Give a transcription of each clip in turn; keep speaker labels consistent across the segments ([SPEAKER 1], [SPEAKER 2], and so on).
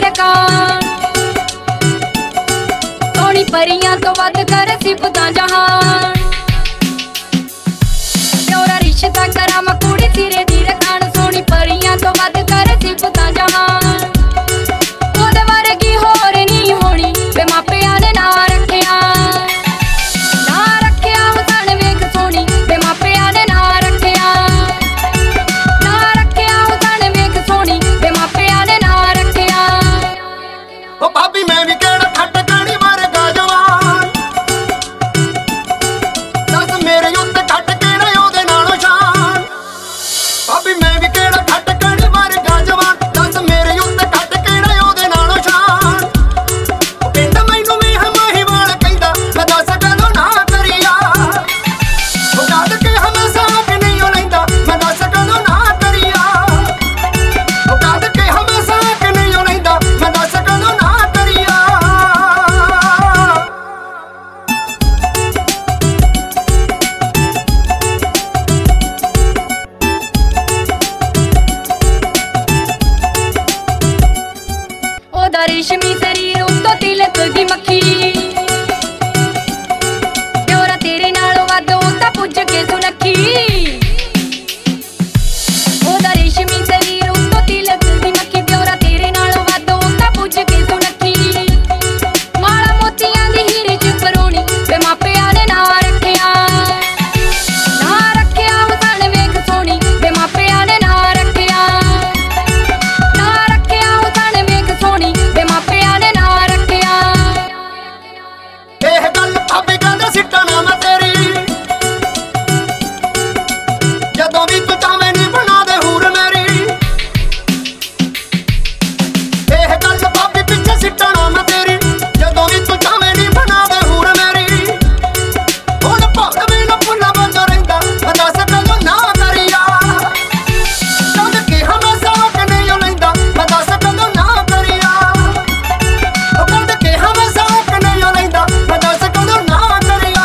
[SPEAKER 1] धड़कान। सोनी परियां तो वध कर सिफतां जहान। प्योरा रिश्ता करा मैं कुड़ी सिरे दी रखान। सोनी परियां तो वध कर सिफतां जहान। ओदे वर्गी होर नहीं होनी वे मापियां ने ना रखिया। ना रखिया हुसन वेख सोनी वे मापियां ने ना रखिया। ना रखिया हुसन वेख सोनी वे मापियां ने ना रखिया।
[SPEAKER 2] ओ भाभी मैं भी केड़ा खटकणी वर्गा जवान। दस मेरे उत्ते खट केड़ा ओदे नालों शान। भाभी मैं भी केड़ा खटकणी वर्गा जवान। दस मेरे उत्ते खट केड़ा ओदे नालों शान। ओ पिंड मैनू भी हमाही वाल कहंदा मैं दस कदों ना करिया। ओ जद के हमेशा कि नहीं ओ लैंदा मैं दस कदों ना करिया। ओ जद के हमेशा कि नहीं ओ लैंदा मैं दस कदों ना करिया।
[SPEAKER 1] ओदा रेशमी शरीर उत्तों तिलक दी मक्खी। प्योरा तेरे नालों वध ओ तां पुज के सुनक्खी। ओदा रेशमी शरीर उत्तों तिलक दी मक्खी। प्योरा तेरे नालों वध ओ तां पुज के सुनक्खी। माड़ा मोतियां दी हीरे च परोनी वे मापियां ने ना रखिया। ना रखिया हुसन वेख सोनी वे मापियां ने ना रखिया। ना रखिया हुसन वेख सोनी वे मापियां ने ना रखिया।
[SPEAKER 2] ਇਹ ਗੱਲ ਭਾਬੀ ਕਹਿੰਦੇ ਸਿੱਟਾ ਨਾ ਮੈਂ ਤੇਰੀ। ਜਦੋਂ ਵੀ ਤੂੰ ਚਾਵੇਂ ਨੀ ਬਣਾ ਦੇ ਹੂਰ ਮੇਰੀ। ਇਹ ਗੱਲ ਭਾਬੀ ਪਿੱਛੇ ਸਿੱਟਾ ਨਾ ਮੈਂ ਤੇਰੀ। ਜਦੋਂ ਵੀ ਤੂੰ ਚਾਵੇਂ ਨੀ ਬਣਾ ਦੇ ਹੂਰ ਮੇਰੀ। ਹੁਣ ਭੌੜ ਵੀ ਨਾ ਭੁੱਲਾ ਬੰਦਾ ਰਹਿੰਦਾ ਮੈਂ ਦੱਸ ਕਦੋਂ ਨਾ ਕਰੀਆ। ਜਦ ਕਿ ਹਮੇਸ਼ਾ ਕਿ ਨਹੀਂ ਉਹ ਲੈਂਦਾ ਮੈਂ ਦੱਸ ਕਦੋਂ ਨਾ ਕਰੀਆ। ਉਹ ਜਦ ਕਿ ਹਮੇਸ਼ਾ ਕਿ ਨਹੀਂ ਉਹ ਲੈਂਦਾ ਮੈਂ ਦੱਸ ਕਦੋਂ ਨਾ ਕਰੀਆ।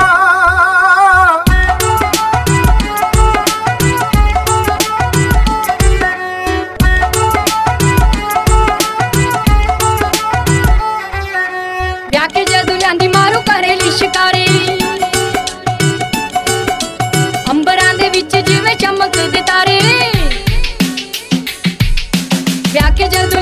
[SPEAKER 1] ਵਿਆਹ ਕੇ ਜਦੋਂ ਲਿਆਂਦੀ ਮਾਰੂ ਘਰੇਲੀ ਸ਼ਿਕਾਰੇ। ਅੰਬਰਾਂ ਦੇ ਵਿੱਚ ਜਿਵੇਂ ਚਮਕਦੇ ਤਾਰੇ। ਵਿਆਹ ਕੇ ਜਦੋਂ